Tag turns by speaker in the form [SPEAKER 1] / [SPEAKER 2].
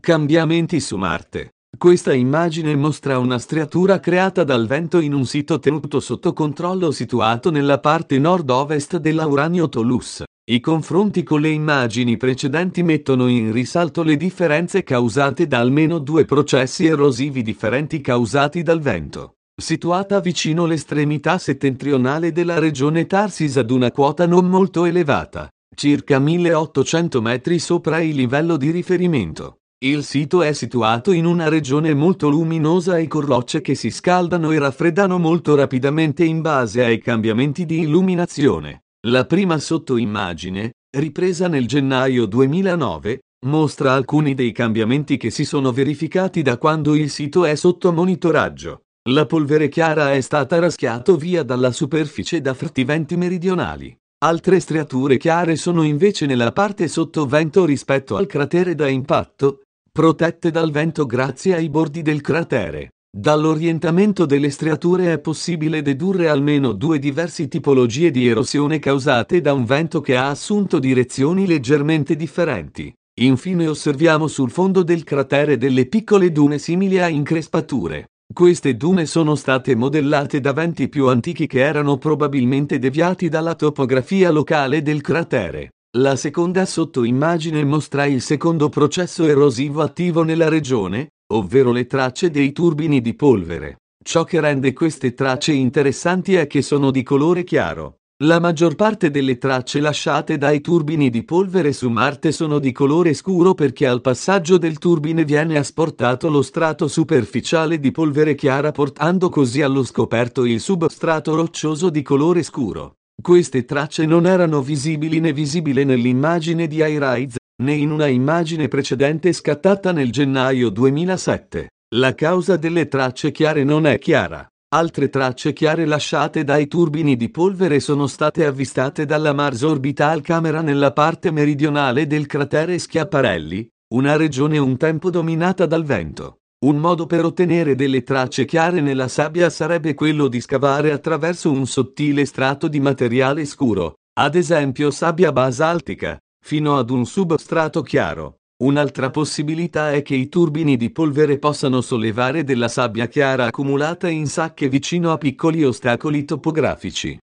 [SPEAKER 1] Cambiamenti su Marte. Questa immagine mostra una striatura creata dal vento in un sito tenuto sotto controllo situato nella parte nord-ovest dell'Uranio Tolus. I confronti con le immagini precedenti mettono in risalto le differenze causate da almeno due processi erosivi differenti causati dal vento. Situata vicino all'estremità settentrionale della regione Tarsis ad una quota non molto elevata, circa 1800 metri sopra il livello di riferimento. Il sito è situato in una regione molto luminosa e con rocce che si scaldano e raffreddano molto rapidamente in base ai cambiamenti di illuminazione. La prima sottoimmagine, ripresa nel gennaio 2009, mostra alcuni dei cambiamenti che si sono verificati da quando il sito è sotto monitoraggio. La polvere chiara è stata raschiata via dalla superficie da forti venti meridionali. Altre striature chiare sono invece nella parte sotto vento rispetto al cratere da impatto, protette dal vento grazie ai bordi del cratere. Dall'orientamento delle striature è possibile dedurre almeno due diverse tipologie di erosione causate da un vento che ha assunto direzioni leggermente differenti. Infine osserviamo sul fondo del cratere delle piccole dune simili a increspature. Queste dune sono state modellate da venti più antichi che erano probabilmente deviati dalla topografia locale del cratere. La seconda sottoimmagine mostra il secondo processo erosivo attivo nella regione, ovvero le tracce dei turbini di polvere. Ciò che rende queste tracce interessanti è che sono di colore chiaro. La maggior parte delle tracce lasciate dai turbini di polvere su Marte sono di colore scuro perché al passaggio del turbine viene asportato lo strato superficiale di polvere chiara portando così allo scoperto il substrato roccioso di colore scuro. Queste tracce non erano visibili né visibili nell'immagine di iRISE, né in una immagine precedente scattata nel gennaio 2007. La causa delle tracce chiare non è chiara. Altre tracce chiare lasciate dai turbini di polvere sono state avvistate dalla Mars Orbital Camera nella parte meridionale del cratere Schiaparelli, una regione un tempo dominata dal vento. Un modo per ottenere delle tracce chiare nella sabbia sarebbe quello di scavare attraverso un sottile strato di materiale scuro, ad esempio sabbia basaltica, fino ad un substrato chiaro. Un'altra possibilità è che i turbini di polvere possano sollevare della sabbia chiara accumulata in sacche vicino a piccoli ostacoli topografici.